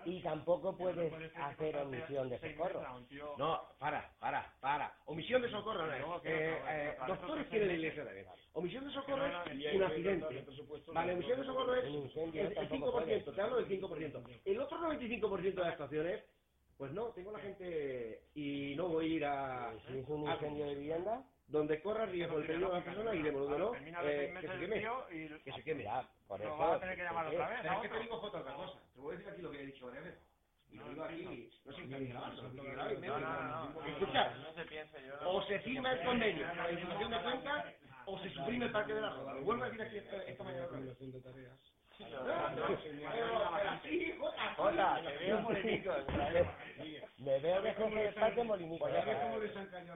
Y tampoco puedes hacer omisión de socorro. No, para. Omisión de socorro no es. Doctores tiene la iglesia también. Omisión de socorro es un accidente. Vale, omisión de socorro es Un incendio, el tampoco 5%, te hablo del 5%. El otro 95% de las actuaciones, pues no, tengo la gente y no voy a ir a... Si es un incendio de vivienda, Donde corra riesgo el peligro de la persona y de donde no, que se queme. Que se queme. ya, por Nos eso... vas a tener que llamar otra vez, Pero es ¿no? que te digo otra cosa. Te voy a decir aquí lo que he dicho varias veces. Y lo digo aquí, no sin grabarlo, No. Escucha, No se piense, yo no. o se firma el convenio para la información de cuentas, o se suprime el parque de la Roda. Lo vuelvo a decir aquí esta mañana otra vez. Jota, te veo molinico. Me veo de jefe de parque molinico. Pues ya ves cómo les han callado.